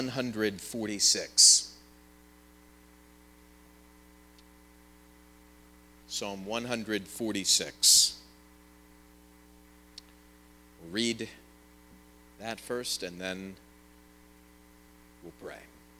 146. Psalm 146. We'll read that first and then we'll pray.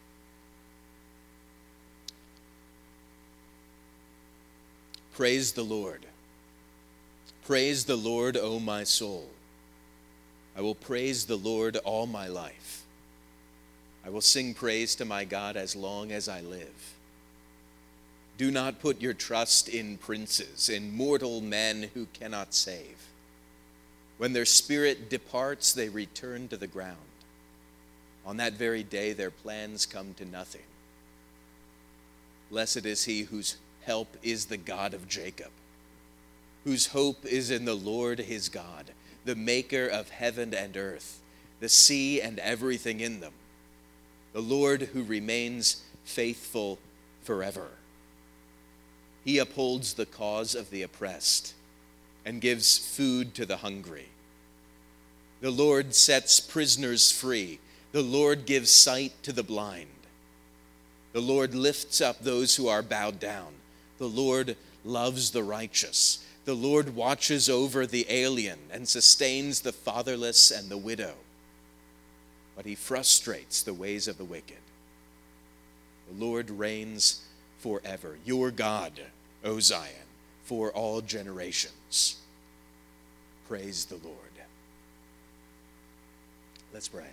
Praise the Lord. Praise the Lord, O my soul. I will praise the Lord all my life. I will sing praise to my God as long as I live. Do not put your trust in princes, in mortal men who cannot save. When their spirit departs, they return to the ground. On that very day, their plans come to nothing. Blessed is he whose help is the God of Jacob, whose hope is in the Lord his God, the maker of heaven and earth, the sea and everything in them, the Lord who remains faithful forever. He upholds the cause of the oppressed and gives food to the hungry. The Lord sets prisoners free. The Lord gives sight to the blind. The Lord lifts up those who are bowed down. The Lord loves the righteous. The Lord watches over the alien and sustains the fatherless and the widow. But he frustrates the ways of the wicked. The Lord reigns forever. Your God, O Zion, for all generations. Praise the Lord. Let's pray.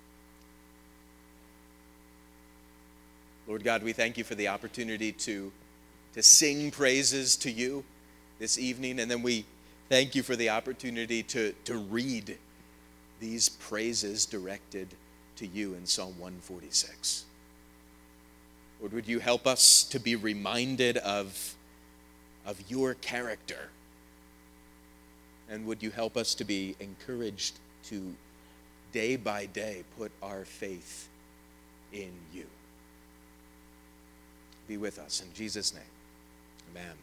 Lord God, we thank you for the opportunity to sing praises to you this evening, and then we thank you for the opportunity to read these praises directed to you in Psalm 146. Lord, would you help us to be reminded of your character? And would you help us to be encouraged to day by day put our faith in you? Be with us in Jesus' name. Amen.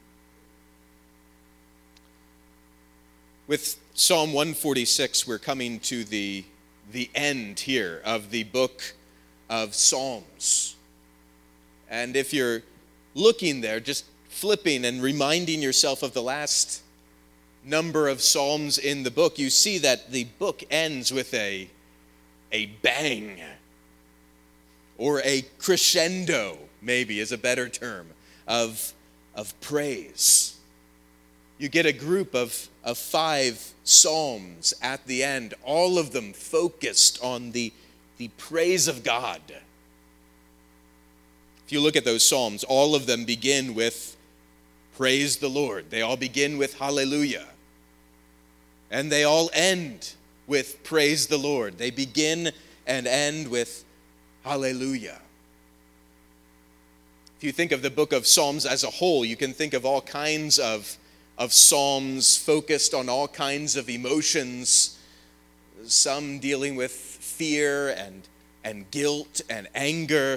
With Psalm 146, we're coming to the end here of the book of Psalms. And if you're looking there, just flipping and reminding yourself of the last number of Psalms in the book, you see that the book ends with a bang, or a crescendo, maybe is a better term, of praise. You get a group of 5 psalms at the end, all of them focused on the praise of God. If you look at those psalms, all of them begin with praise the Lord. They all begin with hallelujah. And they all end with praise the Lord. They begin and end with hallelujah. If you think of the book of Psalms as a whole, you can think of all kinds of psalms focused on all kinds of emotions, some dealing with fear and guilt and anger.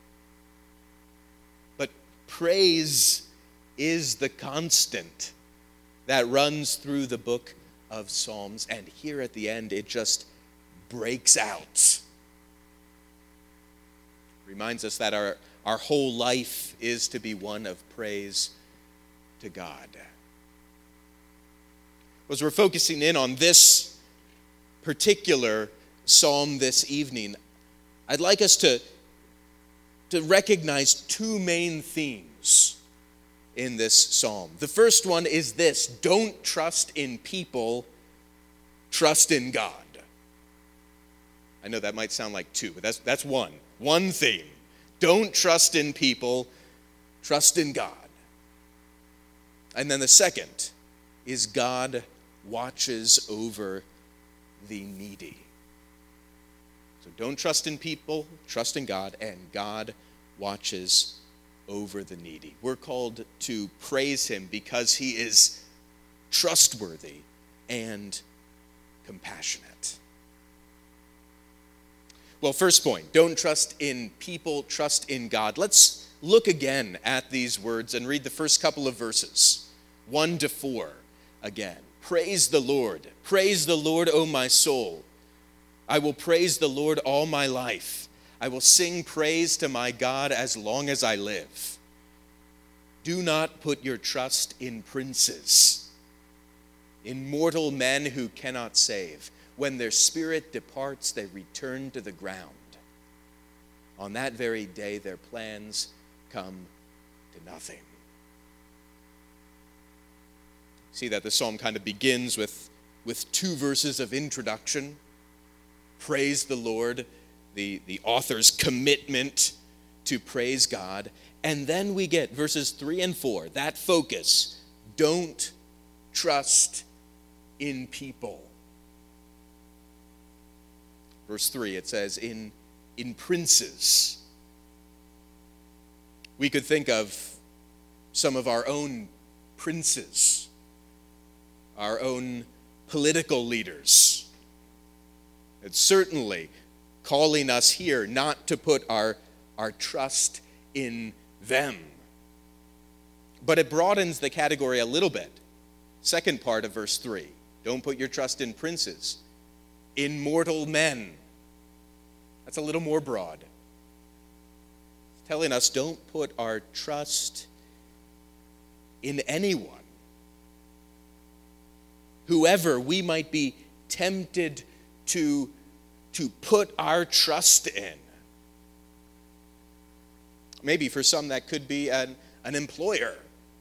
But praise is the constant that runs through the book of Psalms, and here at the end it just breaks out. Reminds us that our whole life is to be one of praise to God. As we're focusing in on this particular psalm this evening, I'd like us to recognize 2 main themes in this psalm. The first one is this: don't trust in people, trust in God. I know that might sound like 2, but that's one theme. Don't trust in people, trust in God. And then the second is God watches over the needy. So don't trust in people, trust in God, and God watches over the needy. We're called to praise him because he is trustworthy and compassionate. Well, first point, don't trust in people, trust in God. Let's look again at these words and read the first couple of verses, 1 to 4 again. Praise the Lord, O my soul. I will praise the Lord all my life. I will sing praise to my God as long as I live. Do not put your trust in princes, in mortal men who cannot save. When their spirit departs, they return to the ground. On that very day, their plans come to nothing. See that the psalm kind of begins with two verses of introduction. Praise the Lord, the author's commitment to praise God. And then we get verses 3 and 4, that focus. Don't trust in people. Verse 3, it says, in princes. We could think of some of our own princes, our own political leaders. It's certainly calling us here not to put our trust in them. But it broadens the category a little bit. Second part of verse 3, don't put your trust in princes, in mortal men. That's a little more broad. It's telling us don't put our trust in anyone. Whoever we might be tempted to put our trust in. Maybe for some that could be an employer.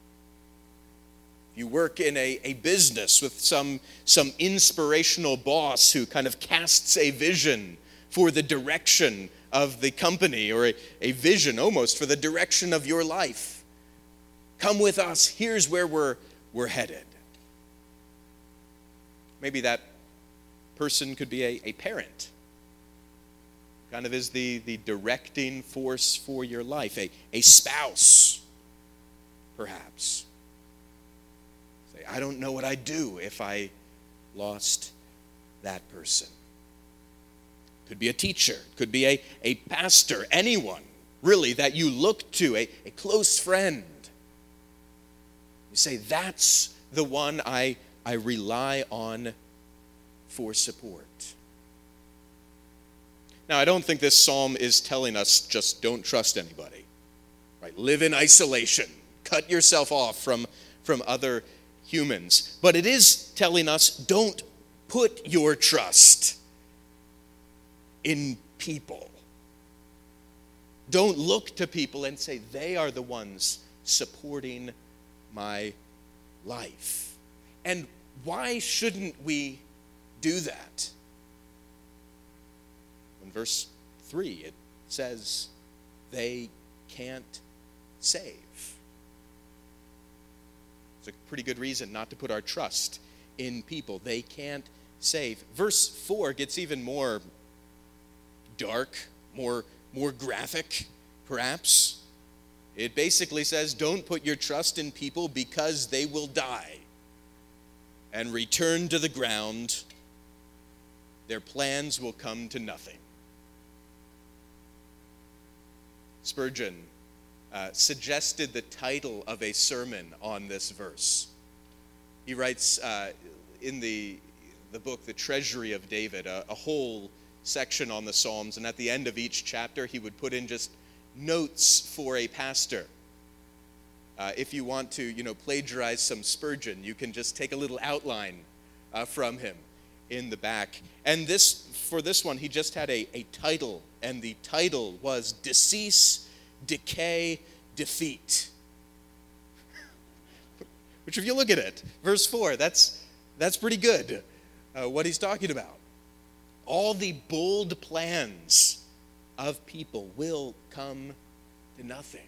You work in a business with some inspirational boss who kind of casts a vision for the direction of the company, or a vision almost for the direction of your life. Come with us, here's where we're headed. Maybe that person could be a parent. Kind of is the directing force for your life. A spouse, perhaps. Say, I don't know what I'd do if I lost that person. Could be a teacher, could be a pastor, anyone, really, that you look to, a close friend. You say, that's the one I rely on for support. Now, I don't think this psalm is telling us just don't trust anybody, right? Live in isolation, cut yourself off from other humans. But it is telling us don't put your trust in people. Don't look to people and say they are the ones supporting my life. And why shouldn't we do that? In verse 3, it says they can't save. It's a pretty good reason not to put our trust in people. They can't save. Verse 4 gets even more dark, more graphic, perhaps. It basically says, don't put your trust in people because they will die and return to the ground. Their plans will come to nothing. Spurgeon suggested the title of a sermon on this verse. He writes in the book, The Treasury of David, a whole section on the Psalms, and at the end of each chapter he would put in just notes for a pastor. If you want to, plagiarize some Spurgeon, you can just take a little outline from him in the back. And for this one, he just had a title, and the title was Decease, Decay, Defeat. Which, if you look at it, verse 4, that's pretty good, what he's talking about. All the bold plans of people will come to nothing.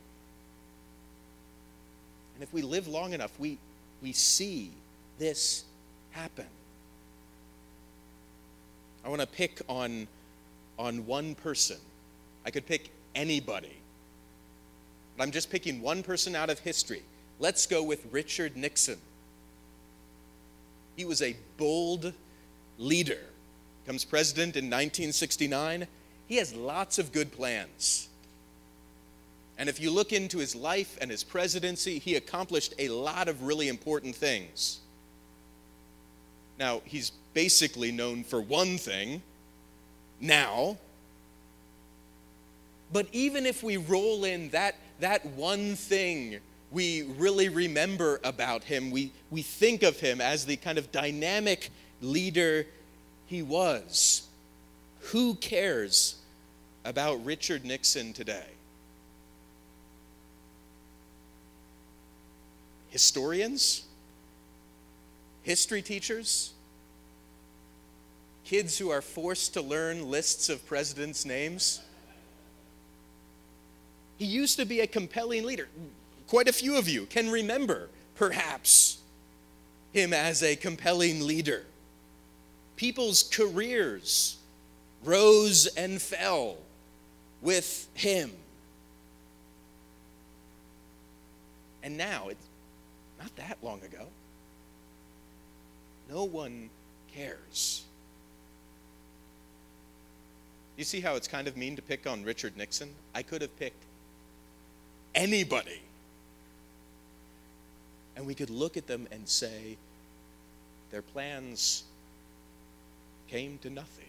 And if we live long enough, we see this happen. I want to pick on one person. I could pick anybody. But I'm just picking one person out of history. Let's go with Richard Nixon. He was a bold leader. Becomes president in 1969. He has lots of good plans. And if you look into his life and his presidency, he accomplished a lot of really important things. Now, he's basically known for one thing now, But even if we roll in that one thing we really remember about him, we think of him as the kind of dynamic leader he was. Who cares about Richard Nixon today? Historians? History teachers? Kids who are forced to learn lists of presidents' names? He used to be a compelling leader. Quite a few of you can remember, perhaps, him as a compelling leader. People's careers rose and fell with him. And now, it's not that long ago, no one cares. You see how it's kind of mean to pick on Richard Nixon? I could have picked anybody. And we could look at them and say, their plans came to nothing.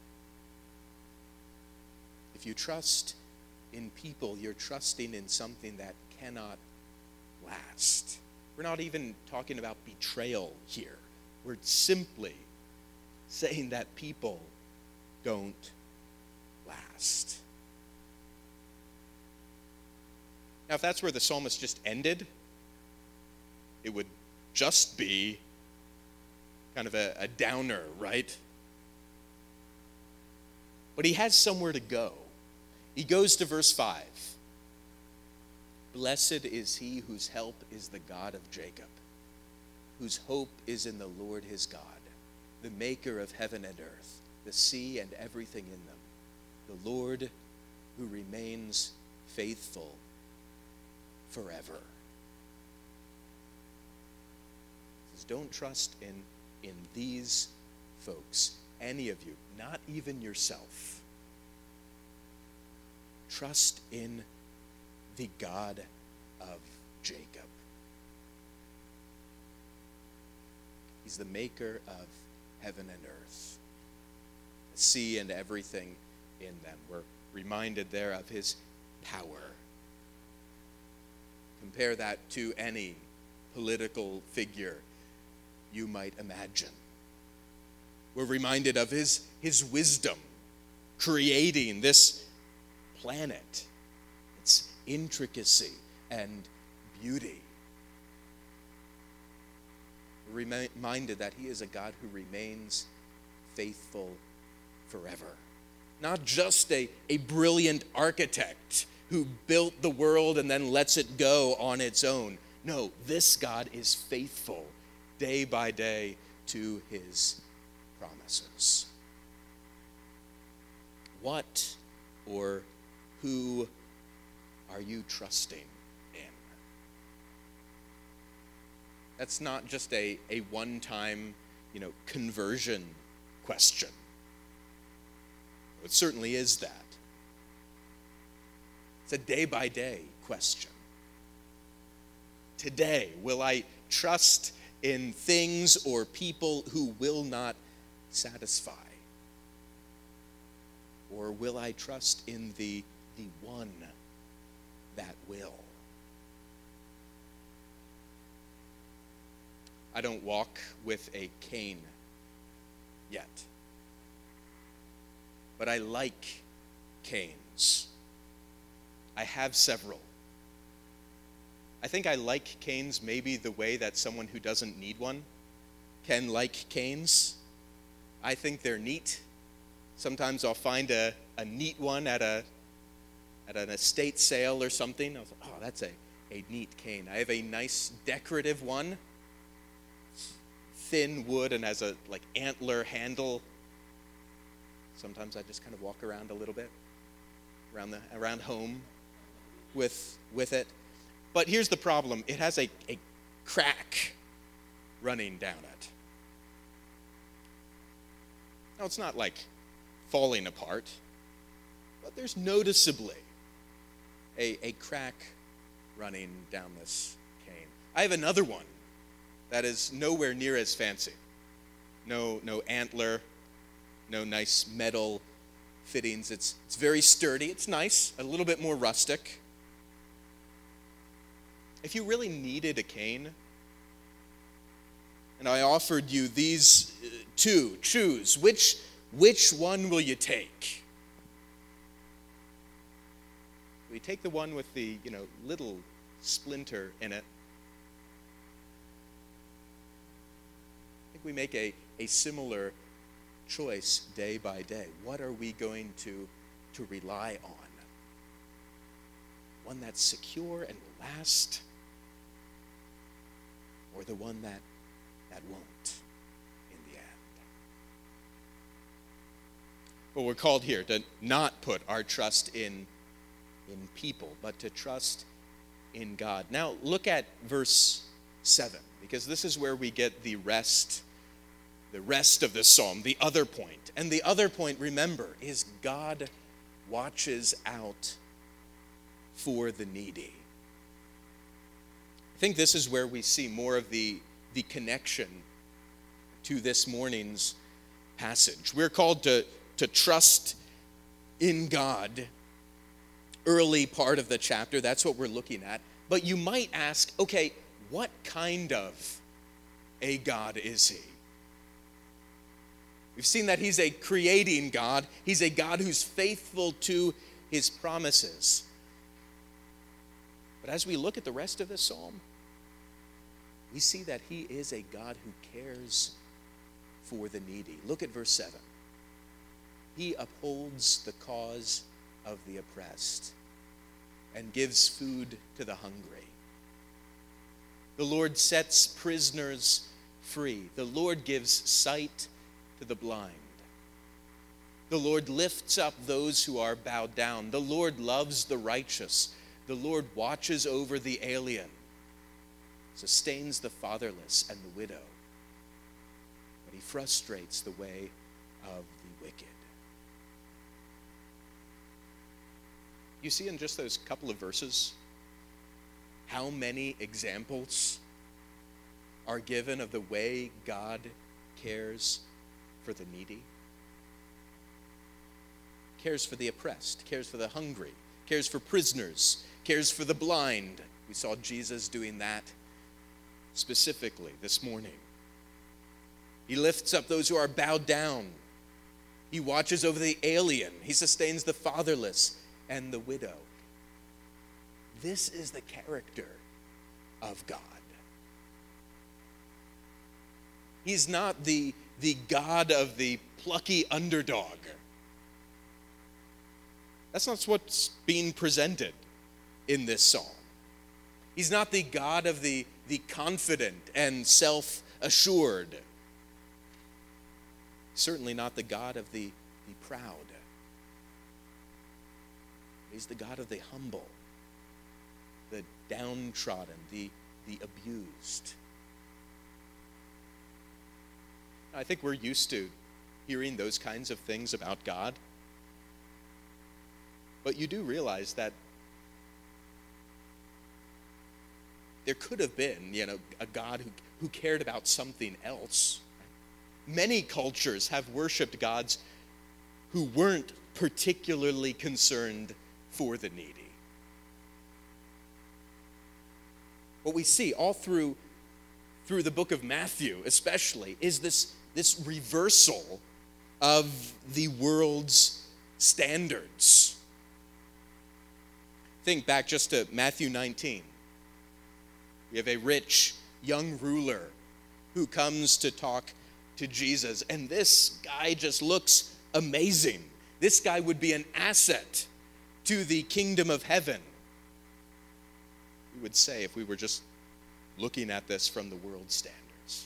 If you trust in people, you're trusting in something that cannot last. We're not even talking about betrayal here. We're simply saying that people don't last. Now, if that's where the psalmist just ended, it would just be kind of a downer, right? But he has somewhere to go. He goes to verse 5. Blessed is he whose help is the God of Jacob, whose hope is in the Lord his God, the maker of heaven and earth, the sea and everything in them, the Lord who remains faithful forever. Don't trust in these folks, any of you, not even yourself. Trust in the God of Jacob. He's the maker of heaven and earth, the sea and everything in them. We're reminded there of his power. Compare that to any political figure you might imagine. We're reminded of his wisdom creating this planet, its intricacy and beauty. We're reminded that he is a God who remains faithful forever. Not just a brilliant architect who built the world and then lets it go on its own. No, this God is faithful day by day to his promises. What or who are you trusting in? That's not just a one-time, conversion question. It certainly is that. It's a day-by-day question. Today, will I trust in things or people who will not satisfy? Or will I trust in the one that will? I don't walk with a cane yet, but I like canes. I have several. I think I like canes maybe the way that someone who doesn't need one can like canes. I think they're neat. Sometimes I'll find a neat one at an estate sale or something. I was like, oh, that's a neat cane. I have a nice decorative one, thin wood and has a antler handle. Sometimes I just kind of walk around a little bit around home with it. But here's the problem. It has a crack running down it. Now, it's not like falling apart, but there's noticeably a crack running down this cane. I have another one that is nowhere near as fancy. No antler, no nice metal fittings. It's very sturdy. It's nice, a little bit more rustic. If you really needed a cane, and I offered you these two, choose, which one will you take? Will you take the one with the, little splinter in it? I think we make a similar choice day by day. What are we going to rely on? One that's secure and will last, or the one that won't in the end? Well, we're called here to not put our trust in people, but to trust in God. Now, look at verse 7, because this is where we get the rest of the psalm, the other point. And the other point, remember, is God watches out for the needy. I think this is where we see more of the connection to this morning's passage. We're called to trust in God. Early part of the chapter, that's what we're looking at. But you might ask, okay, what kind of a God is he? We've seen that he's a creating God. He's a God who's faithful to his promises. But as we look at the rest of the psalm, we see that he is a God who cares for the needy. Look at verse 7. He upholds the cause of the oppressed and gives food to the hungry. The Lord sets prisoners free. The Lord gives sight to the blind. The Lord lifts up those who are bowed down. The Lord loves the righteous. The Lord watches over the alien, sustains the fatherless and the widow, but he frustrates the way of the wicked. You see in just those couple of verses how many examples are given of the way God cares for the needy, cares for the oppressed, cares for the hungry, cares for prisoners, cares for the blind. We saw Jesus doing that specifically this morning. He lifts up those who are bowed down. He watches over the alien. He sustains the fatherless and the widow. This is the character of God. He's not the God of the plucky underdog. That's not what's being presented in this psalm. He's not the God of the confident and self-assured. Certainly not the God of the proud. He's the God of the humble, the downtrodden, the abused. I think we're used to hearing those kinds of things about God. But you do realize that there could have been, a God who cared about something else. Many cultures have worshipped gods who weren't particularly concerned for the needy. What we see all through the book of Matthew especially is this reversal of the world's standards. Think back just to Matthew 19. We have a rich young ruler who comes to talk to Jesus, and this guy just looks amazing. This guy would be an asset to the kingdom of heaven, we would say, if we were just looking at this from the world's standards.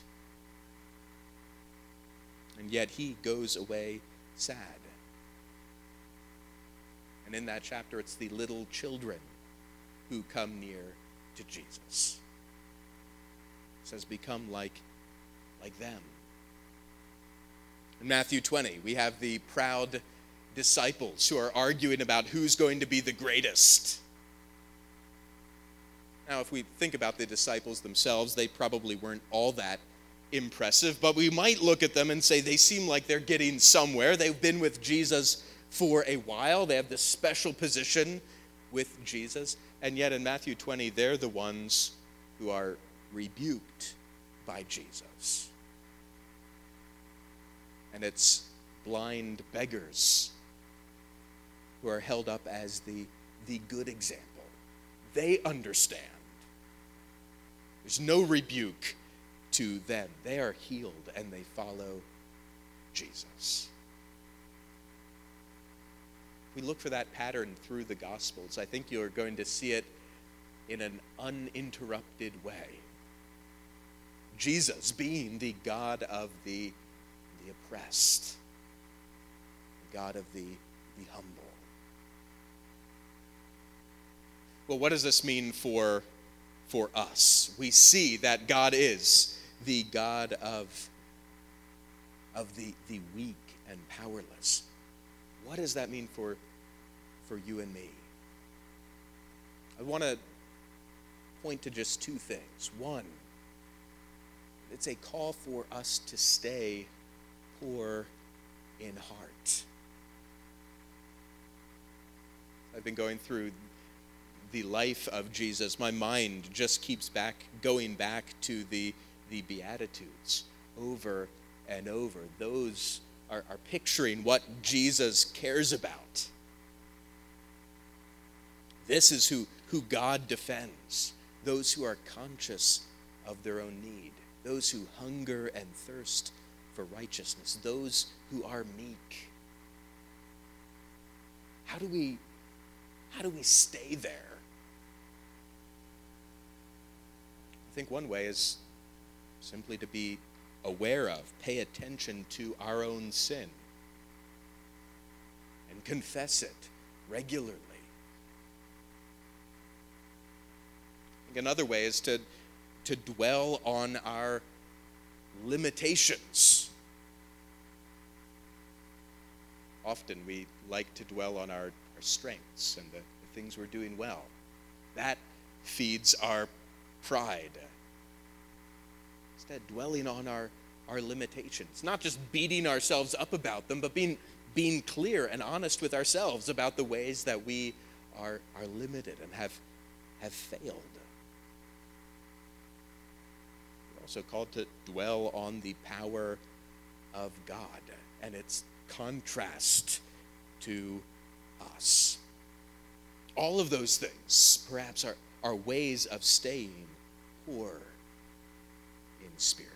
And yet he goes away sad. And in that chapter, it's the little children who come near to Jesus. It says, become like them. In Matthew 20, we have the proud disciples who are arguing about who's going to be the greatest. Now, if we think about the disciples themselves, they probably weren't all that impressive, but we might look at them and say they seem like they're getting somewhere. They've been with Jesus for a while. They have this special position with Jesus. And yet in Matthew 20, they're the ones who are rebuked by Jesus. And it's blind beggars who are held up as the good example. They understand. There's no rebuke to them. They are healed and they follow Jesus. If we look for that pattern through the Gospels, I think you're going to see it in an uninterrupted way. Jesus being the God of the oppressed, the God of the humble. Well, what does this mean for us? We see that God is the God of the weak and powerless. What does that mean for you and me? I want to point to just two things. One, it's a call for us to stay poor in heart. I've been going through the life of Jesus. My mind just keeps going back to the Beatitudes over and over. Those are picturing what Jesus cares about. This is who God defends. Those who are conscious of their own need. Those who hunger and thirst for righteousness. Those who are meek. How do we stay there? I think one way is simply to be aware of, pay attention to our own sin, and confess it regularly. I think another way is to dwell on our limitations. Often we like to dwell on our strengths and the things we're doing well. That feeds our pride. Instead, dwelling on our limitations, not just beating ourselves up about them, but being clear and honest with ourselves about the ways that we are limited and have failed. We're also called to dwell on the power of God and its contrast to us. All of those things, perhaps, are ways of staying poor in spirit.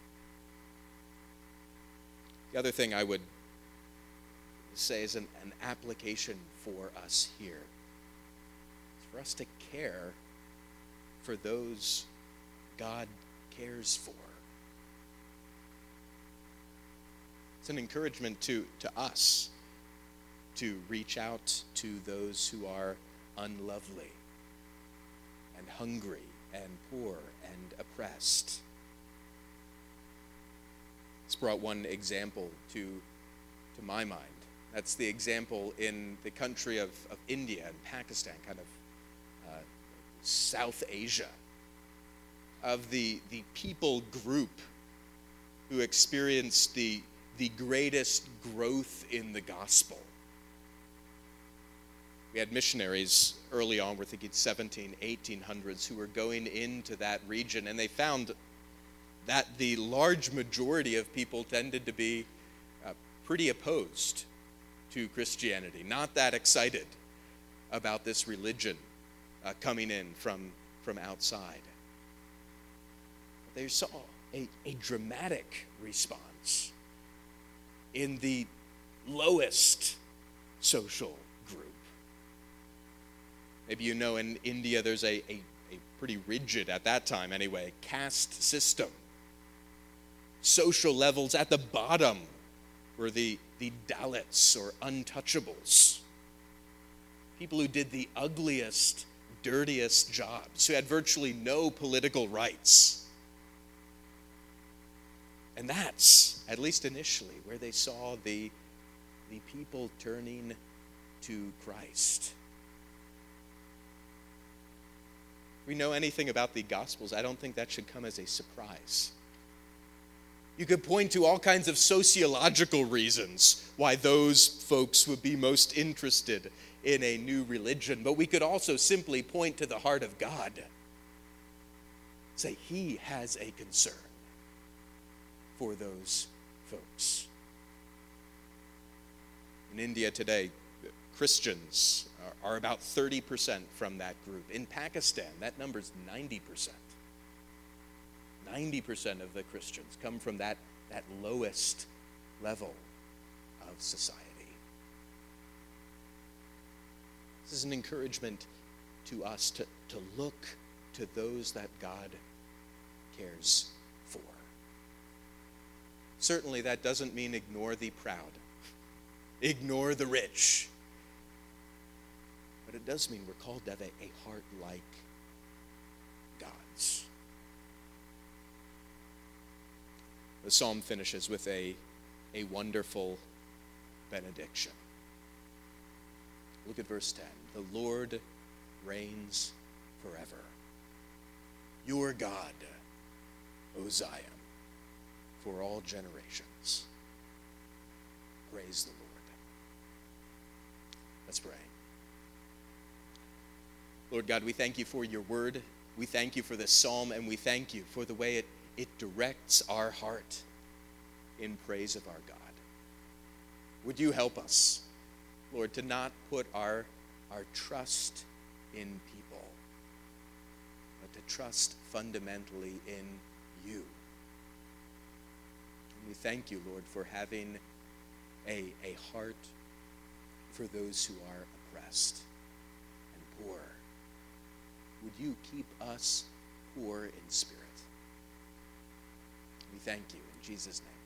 The other thing I would say is an application for us here. It's for us to care for those God cares for. It's an encouragement to us to reach out to those who are unlovely and hungry and poor and oppressed. It's brought one example to my mind. That's the example in the country of India and Pakistan, kind of South Asia, of the people group who experienced the greatest growth in the gospel. We had missionaries early on, we're thinking 1800s, who were going into that region, and they found that the large majority of people tended to be pretty opposed to Christianity, not that excited about this religion coming in from outside. They saw a dramatic response in the lowest social group. Maybe you know in India there's a pretty rigid, at that time anyway, caste system. Social levels at the bottom were the Dalits or untouchables. People who did the ugliest, dirtiest jobs, who had virtually no political rights. And that's, at least initially, where they saw the people turning to Christ. If we know anything about the Gospels, I don't think that should come as a surprise. You could point to all kinds of sociological reasons why those folks would be most interested in a new religion. But we could also simply point to the heart of God. Say, he has a concern for those folks. In India today, Christians are about 30% from that group. In Pakistan, that number's 90%. 90% of the Christians come from that lowest level of society. This is an encouragement to us to look to those that God cares for. Certainly that doesn't mean ignore the proud, ignore the rich. But it does mean we're called to have a heart like God's. The psalm finishes with a wonderful benediction. Look at verse 10. The Lord reigns forever. Your God, O Zion, for all generations. Praise the Lord. Let's pray. Lord God, we thank you for your word. We thank you for this psalm, and we thank you for the way it directs our heart in praise of our God. Would you help us, Lord, to not put our trust in people, but to trust fundamentally in you. And we thank you, Lord, for having a heart for those who are oppressed and poor. Would you keep us poor in spirit? We thank you in Jesus' name.